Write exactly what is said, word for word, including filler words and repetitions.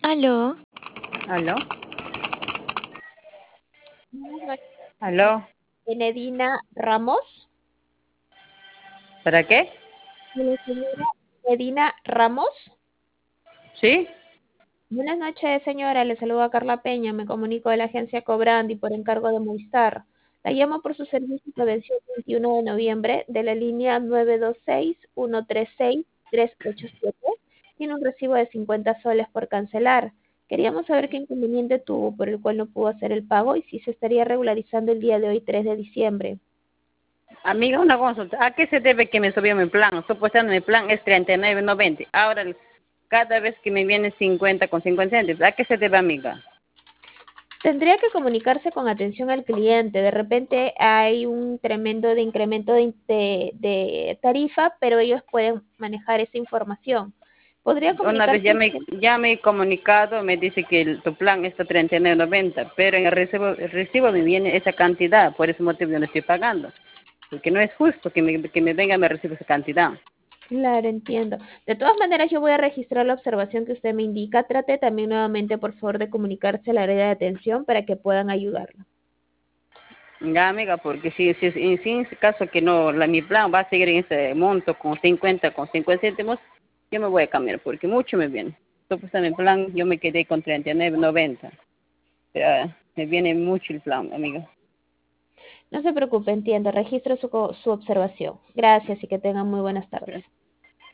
Aló. ¿Aló? Buenas noches, ¿Aló? Enedina Ramos. ¿Para qué? La señora Enedina Ramos. ¿Sí? Buenas noches, señora. Le saluda Carla Peña. Me comunico de la agencia Cobrandi por encargo de Movistar. La llamo por su servicio que venció el veintiuno de noviembre de la línea nueve dos seis, uno tres seis, tres ocho siete. Tiene un recibo de cincuenta soles por cancelar. Queríamos saber qué inconveniente tuvo por el cual no pudo hacer el pago y si se estaría regularizando el día de hoy, tres de diciembre. Amiga, una consulta. ¿A qué se debe que me subió mi plan? Supuestamente mi plan es treinta y nueve noventa. Ahora, cada vez que me viene cincuenta con cincuenta céntimos, ¿a qué se debe, amiga? Tendría que comunicarse con atención al cliente. De repente hay un tremendo de incremento de, de- de tarifa, pero ellos pueden manejar esa información. Podría Una vez comunicarse ya me, ya me he comunicado, me dice que el- tu plan está treinta y nueve noventa, pero en el recibo, el recibo me viene esa cantidad, por ese motivo yo no estoy pagando. Porque no es justo que me, que me venga y me reciba esa cantidad. Claro, entiendo. De todas maneras, yo voy a registrar la observación que usted me indica. Trate también nuevamente, por favor, de comunicarse a la área de atención para que puedan ayudarlo. Ya, amiga, porque si, si, si, si en ese caso que no, la, mi plan va a seguir en ese monto con cincuenta con cincuenta céntimos, yo me voy a cambiar porque mucho me viene. Supuestamente mi plan, yo me quedé con treinta y nueve noventa. Pero me viene mucho el plan, amiga. No se preocupe, entiendo. Registro su, co- su observación. Gracias y que tengan muy buenas tardes.